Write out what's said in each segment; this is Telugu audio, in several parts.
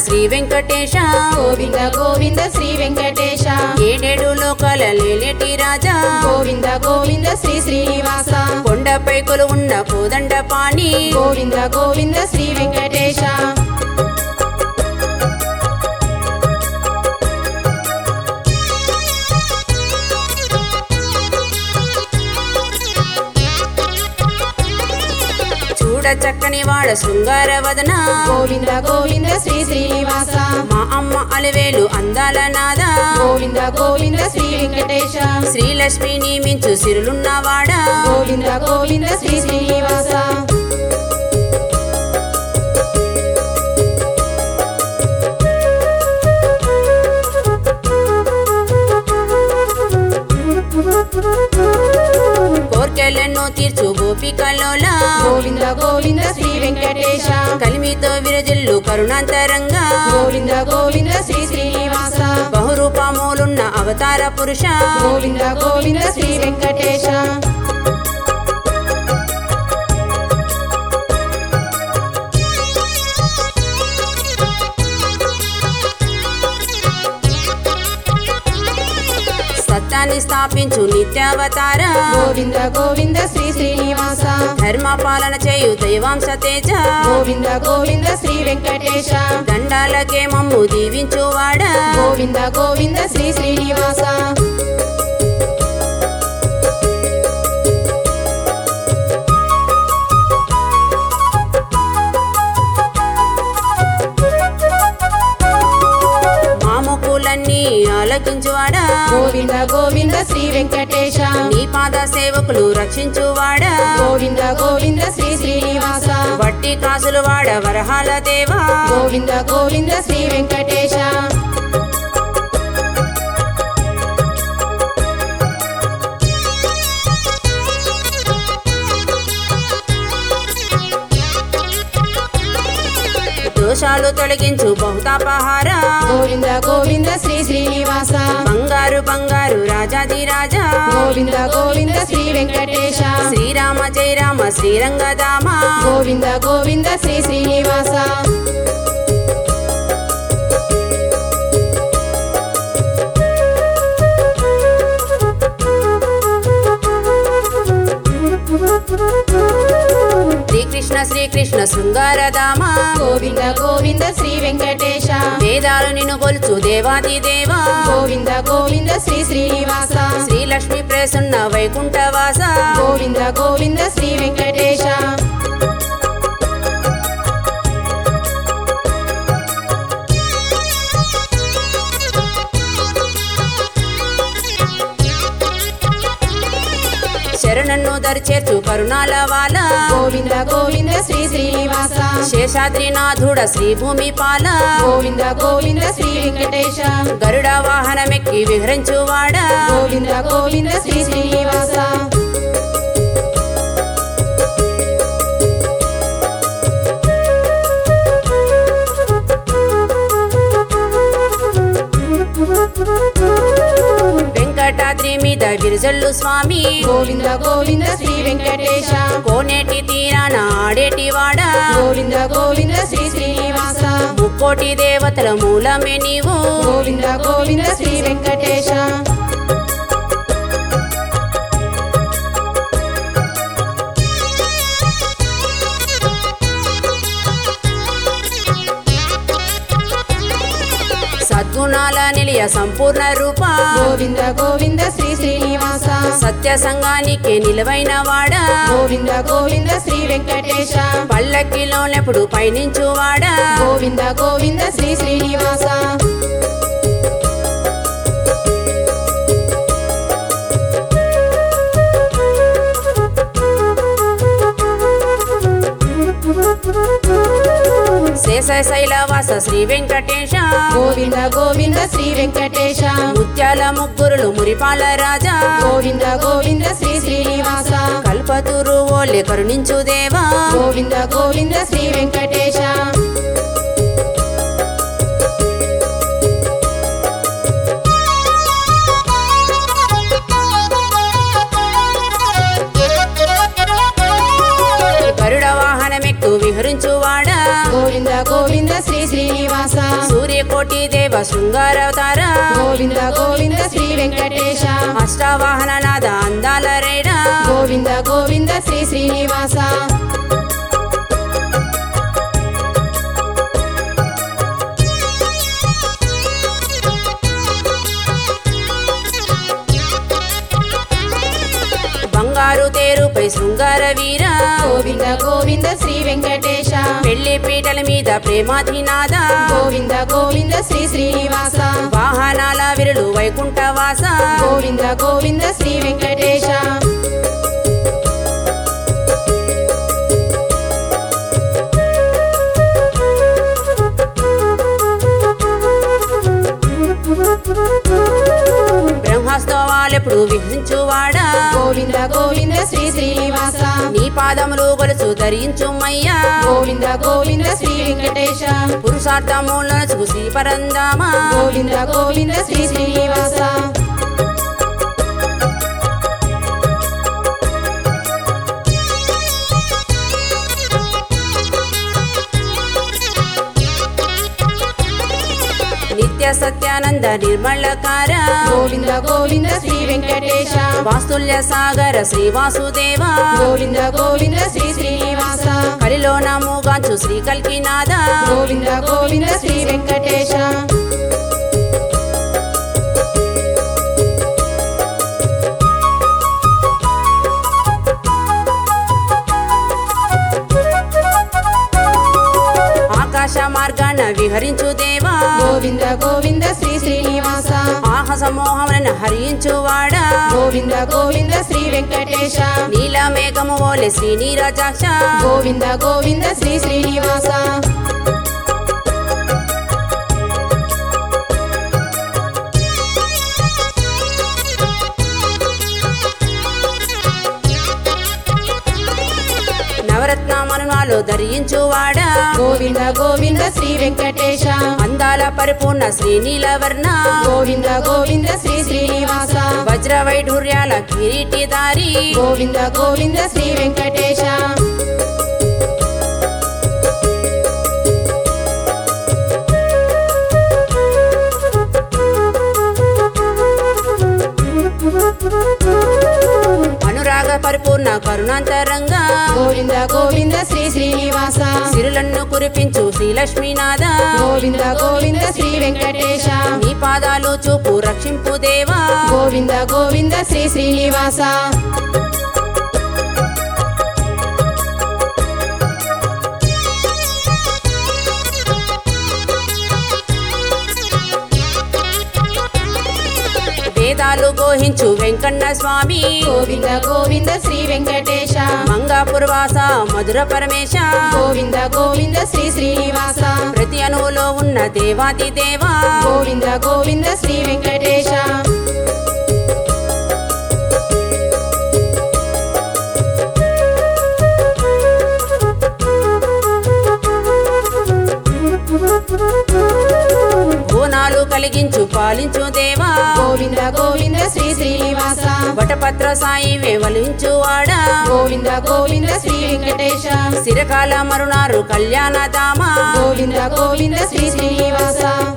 శ్రీ వెంకటేశ గోవింద గోవింద శ్రీ వెంకటేశ ఏడేడు లోకాల లేలేటి రాజా గోవింద గోవింద శ్రీ శ్రీనివాస కొండపై కొలువున్న కోదండ పాణి గోవింద గోవింద శ్రీ వెంకటేశ చూడ చక్కని వాడ శృంగార వదన గోవింద గోవింద శ్రీ శ్రీనివాస మా అమ్మ అలవేలు అందాల నాద గోవింద గోవింద శ్రీ వెంకటేశ శ్రీలక్ష్మిని మించు సిరులున్నవాడా గోవింద గోవింద శ్రీ శ్రీనివాస కోర్కెలను తీర్చు గోపికలోల గోవింద గోవింద శ్రీ వెంకటేశ కలిమితో విరజిల్లు కరుణాంతరంగా గోవింద గోవింద శ్రీ శ్రీనివాస బహురూపములున్న అవతార పురుష గోవింద గోవింద శ్రీ వెంకటేశ సత్యాన్ని స్థాపించు నిత్యావతార గోవింద గోవింద శ్రీ శ్రీనివాస ధర్మ పాలన చేయు దైవాంశ తేజ గోవింద గోవింద శ్రీ వెంకటేశ దండాలకే మమ్ము దీవించువాడా గోవింద గోవింద శ్రీ శ్రీనివాస మాముకులన్నీ ఆలకించువాడా గోవింద గోవింద శ్రీ వెంకటేశ నీ పాద సేవకులు రక్షించువాడా గోవింద గోవింద శ్రీ శ్రీనివాస వట్టి కాసులు వాడ వరహాల దేవా గోవింద గోవింద శ్రీ వెంకటేశ దోషాలు తొలగించు బహుతాపహార గోవింద గోవింద శ్రీ శ్రీనివాస బంగారు బంగారు రాజాది రాజా గోవింద గోవింద శ్రీ వెంకటేశ శ్రీరామ జయ రామ శ్రీరంగధామ గోవింద గోవింద శ్రీ శ్రీనివాస శ్రీకృష్ణ శ్రీకృష్ణ శృంగారధామ గోవింద గోవింద శ్రీ వెంకటేశ వేదాలు నిన్ను కొలుచు దేవాది దేవా గోవింద గోవింద శ్రీ శ్రీనివాస శ్రీలక్ష్మి ప్రసన్న వైకుంఠవాస గోవింద గోవింద శ్రీ వెంకటేశ శరణన్ను దరిచేర్చు కరుణాల వాల గోవింద గోవింద శ్రీ శ్రీనివాస శేషాద్రినాథుడ శ్రీభూమి పాల గోవింద గోవింద శ్రీ వెంకటేశ గరుడ వాహనమెక్కి విహరించువాడా గోవింద గోవింద శ్రీ శ్రీనివాస వెంకటాద్రి మీద విరజల్లు స్వామి గోవింద గోవింద శ్రీ వెంకటేశ కోనేటి తీరాన ఆడేటి వాడా గోవింద గోవింద శ్రీ శ్రీనివాస ముక్కోటి దేవతల మూలమే నీవు గోవింద గోవింద శ్రీ వెంకటేశ సద్గుణాల నిలయ సంపూర్ణ రూప గోవింద గోవింద శ్రీ శ్రీనివాస సత్య సంఘానికి నిలవైన వాడా గోవింద గోవింద శ్రీ వెంకటేశ పల్లకిలోనెప్పుడు పయనించువాడా గోవింద గోవింద శ్రీ శ్రీనివాస శేషశైలవాస శ్రీ వెంకటేశ గోవింద గోవింద శ్రీ వెంకటేశ ముత్యాల ముగ్గురులు మురిపాల రాజా గోవింద గోవింద శ్రీ శ్రీనివాస కల్పతూరు ఓలే కరుణించు దేవా గోవింద గోవింద శ్రీ వెంకటేశ గరుడ వాహనమెక్కు విహరించువాడా గోవింద గోవింద శ్రీ శ్రీ శ్రీనివాస సూర్యకోటి దేవ శృంగారవతార గోవింద గోవింద శ్రీ వెంకటేశ అష్టావాహననాథ అందాల రేడ గోవింద గోవింద శ్రీ శ్రీనివాస బంగారు తేరుపై శృంగార వీర గోవింద గోవింద శ్రీ వెంకటేశ పెళ్లి పీటల మీద ప్రేమాధినాథ గోవింద గోవింద శ్రీ శ్రీనివాస వాహనాల విరులు వైకుంఠవాస గోవింద గోవింద శ్రీ వెంకటేశ బ్రహ్మస్తవాలెప్పుడు విహరించువాడా గోవింద గోవింద శ్రీ శ్రీనివాస నీ పాదములు గొలుసు ధరించుమయ్యా గోవింద గోవింద శ్రీ వెంకటేశ పురుషార్థములను శ్రీ పరందామ గోవింద గోవింద శ్రీ శ్రీనివాస నిత్య సత్యానంద నిర్మలకార గోవింద గోవింద శ్రీ వెంకటేశ వాస్తుల్య సాగర శ్రీ వాసుదేవ గోవింద గోవింద శ్రీ శ్రీనివాస కలిలో నమోగాంచు శ్రీ కల్కినాథ గోవింద గోవింద శ్రీ వెంకటేశ ఆకాశ మార్గాన విహరించు దేవా గోవింద గోవింద శ్రీ శ్రీనివాస ఆహస మోహములను హరించువాడా గోవింద గోవింద శ్రీ వెంకటేశ నీల మేఘము ఓలే శ్రీ నీరజాక్ష గోవింద గోవింద శ్రీ శ్రీనివాస నవరత్నమును నాలో ధరించువాడా గోవింద గోవింద శ్రీ వెంకటేశ అందాల పరిపూర్ణ శ్రీ నీలవర్ణ గోవింద గోవింద శ్రీ శ్రీనివాస వజ్ర వైఢూర్యాల కిరీటిదారి గోవింద గోవింద శ్రీ వెంకటేశ అనురాగ పరిపూర్ణ కరుణాంతరంగా గోవింద గోవింద శ్రీ శ్రీనివాస సిరులను కురిపించు శ్రీలక్ష్మీనాథ గోవింద గోవింద శ్రీ వెంకటేశ నీ పాదాలు చూపు రక్షింపు దేవా గోవింద గోవింద శ్రీ శ్రీనివాస వేదాలు గోహించు వెంకన్న స్వామి గోవింద గోవింద శ్రీ వెంకటేశ మంగాపురవాస మధుర పరమేశ గోవింద గోవింద శ్రీ శ్రీనివాస ప్రతి అణువులో ఉన్న దేవాది దేవా గోవింద గోవింద శ్రీ వెంకటేశ బోనాలు కలిగించు పాలించు దేవా గోవింద గోవింద శ్రీ శ్రీనివాస వటపత్ర సాయి వేవలించువాడా గోవింద గోవింద శ్రీ వెంకటేశ సిరకాల మరునారు కళ్యాణధామ గోవింద గోవింద శ్రీ శ్రీనివాస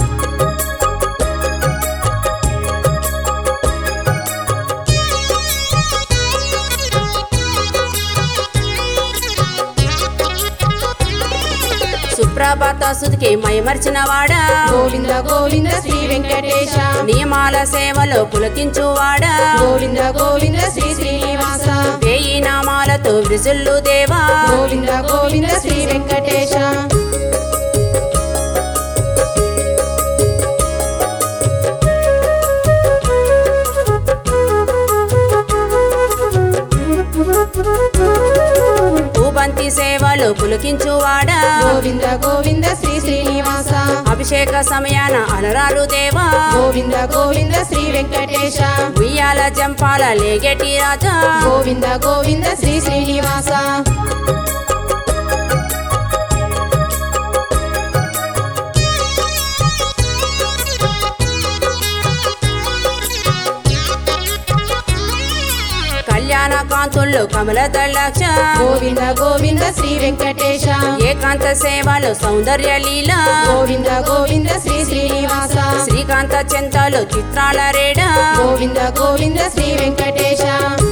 సుప్రభాత సుదికి మైమర్చిన వాడా గోవింద గోవింద శ్రీ వెంకటేశ నియమాల సేవలో పులకించువాడా గోవింద గోవింద శ్రీ శ్రీనివాస వేయి నామాలతో విరుజుల్లు దేవా గోవింద గోవింద శ్రీ వెంకటేశ భూబంతి సేవలో పులకించువాడా గోవింద గోవింద శ్రీ శ్రీనివాస అభిషేక సమయాన అలరాలు దేవా గోవింద గోవింద శ్రీ వెంకటేశ ఉయ్యాల జంపాల లేగేటి రాజా గోవింద గోవింద శ్రీ శ్రీనివాస కళ్యాణ కాంతుల్లో కమల దళాక్ష గోవింద గోవింద శ్రీ వెంకటేశ ఏకాంత సేవలు సౌందర్య లీల గోవింద గోవింద శ్రీ శ్రీనివాస శ్రీకాంత చెంతలు చిత్రాల రేడ గోవింద గోవింద శ్రీ వెంకటేశ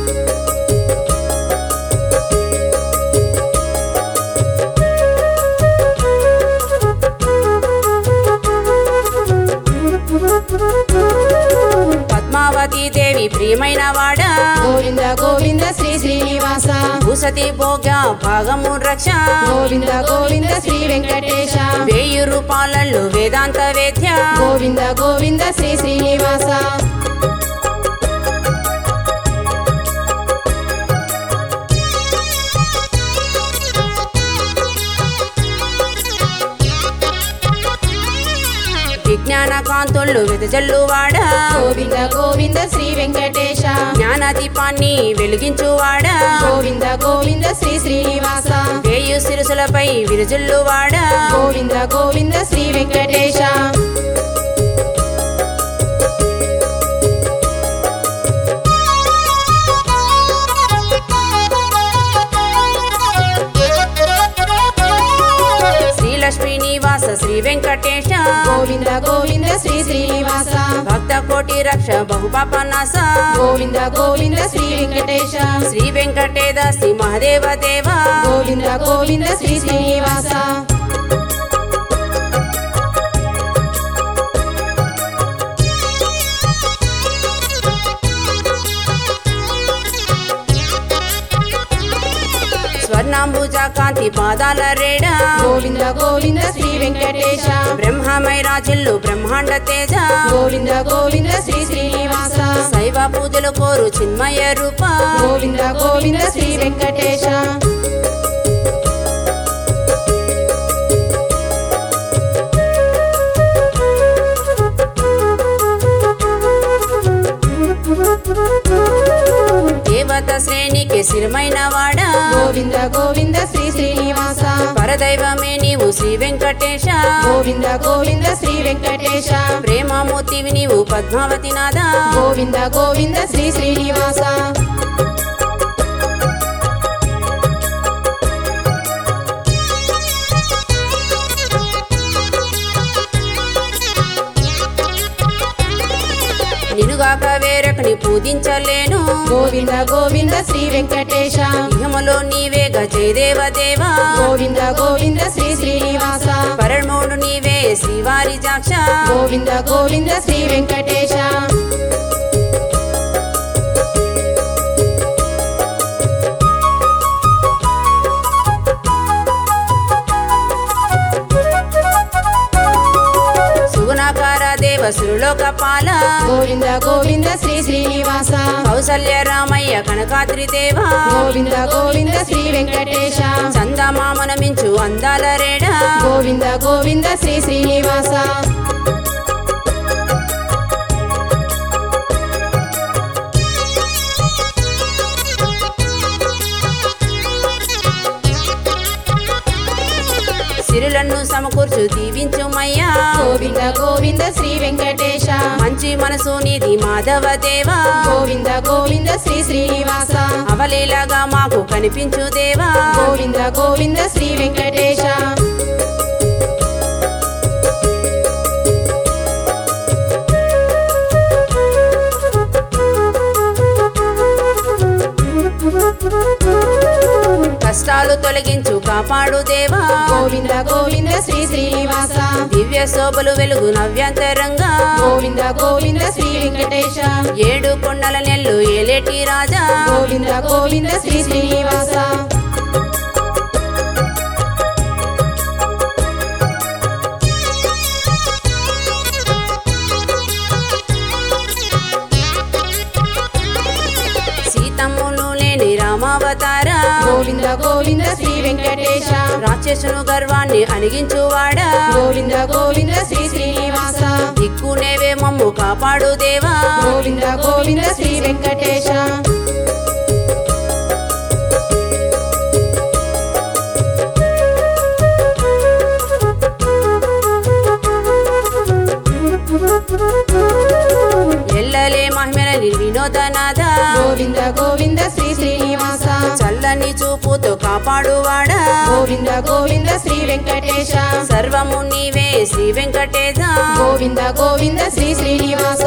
పద్మావతి దేవి ప్రియమైన వాడ గోవింద గోవింద శ్రీ శ్రీనివాస భూసతి భోగ భాగము రక్ష గోవింద గోవింద శ్రీ వెంకటేశ 1000 రూపాయలలో వేదాంత వేద్య గోవింద గోవింద శ్రీ శ్రీనివాస విజ్ఞాన కాంతుళ్ళు వెదజల్లు వాడ గోవింద గోవింద శ్రీ వెంకటేశ జ్ఞాన దీపాన్ని వెలిగించు వాడ గోవింద గోవింద శ్రీ శ్రీనివాస 1000 శిరసులపై విరుజుల్లు వాడ గోవింద గోవింద శ్రీ వెంకటేశ శ్రీలక్ష్మీ నివాస శ్రీ వెంకటేశ గోవింద గోవింద శ్రీ శ్రీనివాస భక్త కోటి రక్ష బహుపాపనాశ గోవింద గోవింద శ్రీ వెంకటేశ శ్రీ వెంకటేదాసి మహాదేవ దేవ గోవింద గోవింద శ్రీ శ్రీనివాస స్వర్ణాంబుజ కాంతి పాదాల రేడ గోవింద గోవింద శ్రీ వెంకటేశ బ్రహ్మమై రాజిల్లు బ్రహ్మాండ తేజ గోవింద గోవింద శ్రీ శ్రీనివాస శైవ పూజలు కోరు చిన్మయ రూప గోవింద గోవింద శ్రీ వెంకటేశ దేవత శ్రేణికి శిరమైన వాడ గోవింద గోవింద శ్రీ శ్రీనివాస పరదైవమే నీవు శ్రీ వెంకటేశ గోవింద గోవింద శ్రీ వెంకటేశ ప్రేమమూర్తివి నీవు పద్మావతి నాథ గోవింద గోవింద శ్రీ శ్రీనివాస నినుగాక వేరొకని పూజించలేను గోవింద గోవింద శ్రీ వెంకటేశ ఇహములో నీవే జయదేవ దేవా గోవింద గోవింద శ్రీ శ్రీనివాస పరమోడు నీవే శ్రీవారి జాక్ష గోవింద గోవింద శ్రీ వెంకటేశ సుగుణాకార దేవ సురలోకపాల గోవింద గోవింద శ్రీ శ్రీనివాస కౌసల్య రామయ్య కనకాద్రి దేవా గోవింద గోవింద శ్రీ వెంకటేశ చందమామన మించు అందాల రేడ గోవింద గోవింద శ్రీ శ్రీనివాస సిరులను సమకూర్చు దీవించుమయ్యా గోవింద గోవింద శ్రీ వెంకటేశ మంచి మనసు నీది మాధవ దేవా గోవింద గోవింద శ్రీ శ్రీనివాస అవలీలగా మాకు కనిపించు దేవా గోవింద గోవింద శ్రీ వెంకటేశ కష్టాలు తొలగించు కాపాడు దేవా గోవింద గోవింద శ్రీ శ్రీనివాస దివ్య శోభలు వెలుగు నవ్యాంతరంగా గోవింద గోవింద శ్రీ వెంకటేశ 7 కొండల నెల్లు ఏలేటి రాజా గోవింద గోవింద శ్రీ శ్రీనివాస సీతమ్ములు లేని రామావతార గోవింద గోవింద శ్రీ వెంకటేశ రాక్షసును గర్వాన్ని అణిగించువాడా గోవింద గోవింద శ్రీ శ్రీనివాస దిక్కునేవే మమ్ము కాపాడు దేవా గోవింద గోవింద శ్రీ వెంకటేశ ఎల్లలే మహిమల వినోదనాథ గోవింద గోవింద శ్రీ శ్రీనివాస చూపుతో కాపాడువాడా గోవింద గోవింద శ్రీ వెంకటేశ సర్వము నీవే శ్రీ వెంకటేశ గోవింద గోవింద శ్రీ శ్రీనివాస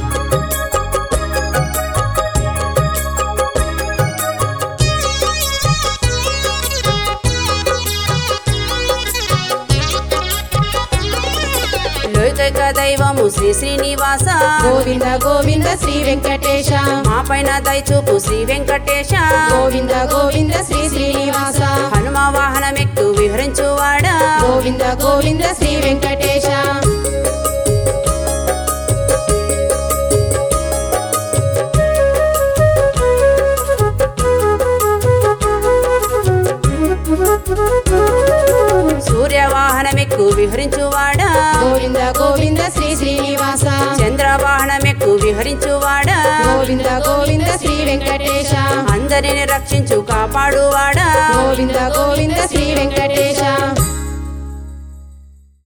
లోకైక దైవము శ్రీ శ్రీనివాస గోవింద గోవింద శ్రీ వెంకటేశ మా పైన దయచూపు శ్రీ వెంకటేశ గోవింద గోవింద శ్రీ శ్రీనివాస హనుమ వాహనమెక్కు విహరించువాడా గోవింద గోవింద శ్రీ వెంకటేశ సూర్య వాహనమెక్కు విహరించువాడా గోవింద గోవింద శ్రీ శ్రీనివాస చంద్ర వాహనమెక్కు విహరించువాడా గోవింద గోవింద శ్రీ వెంకటేశ అందరిని రక్షించు కాపాడువాడా గోవింద గోవింద శ్రీ వెంకటేశ